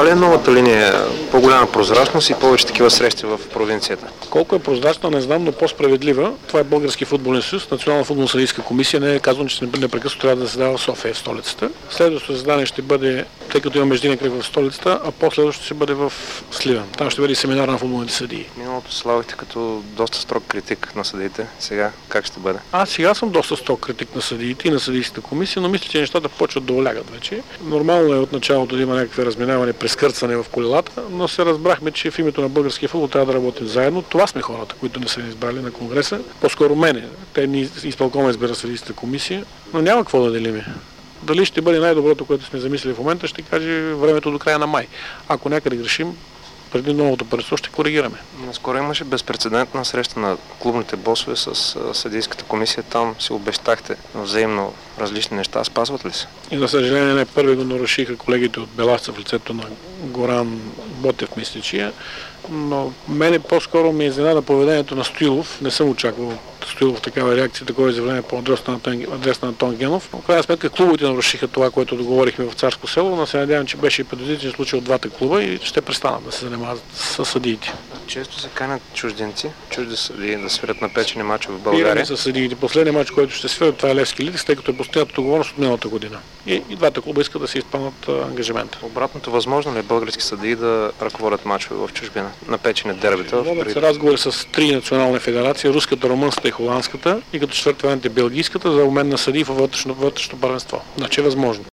ли е новата линия? По-голяма прозрачност и повече такива срещи в провинцията? Колко е прозрачна, не знам, но по-справедлива. Това е Български футболен съюз, Национална футболно-съдийска комисия. Не е казано, че непрекъснато трябва да заседава в София, в столицата. Следващото заседание ще бъде, тъй като има междинен кръг в столицата, а последващото ще бъде в Сливен. Там ще бъде и семинар на футболните съдии. Миналото славихте като доста строг критик на съдиите. Сега как ще бъде? Аз сега съм доста строг критик на съдиите и на съдийската комисия, но мисля, че нещата почват да олягат вече. Нормално е от началото да има някакви разминаване, прескърцане в колелата, но се разбрахме, че в името на българския футбол трябва да работим заедно. Това сме хората, които не са ни избрали на Конгреса. По-скоро мене. Те ни изпълкома избира съдийската комисия, но няма какво да делиме. Дали ще бъде най-доброто, което сме замислили в момента, ще каже времето до края на май. Ако някъде грешим, преди новото паричство ще коригираме. Наскоро имаше безпрецедентна среща на клубните босове с съдийската комисия. Там си обещахте взаимно различни неща. Спазват ли се? И за съжаление не първи го нарушиха колегите от Беласца в лицето на Горан Ботев, мисля, че но мене по-скоро ми изненада поведението на Стоилов. Не съм очаквал от Стоилов такава реакция, такова изявление по адреса на Антон Генов. В крайна сметка клубите нарушиха това, което договорихме в Царско село, но се надявам, че беше и предвидителен случай от двата клуба и ще престанат да се занимават с съдиите. Често се канят чужденци, чужди съдии да свирят на печени мачове в България. Пираме с съдиите. Последният мач, който ще свирят, това е Левски Лидекс, тъй като е постигната договорност от миналата година. И двата клуба искат да се изпълнят ангажимента. Обратното, възможно ли е български съдии да ръководят мачове в чужбина? Напечени дербита? Водят се разговори с три национални федерации, руската, румънската и холандската, и като четвърти вариант е белгийската, за обмен на съдии във вътрешно първенство. Значи е възможно.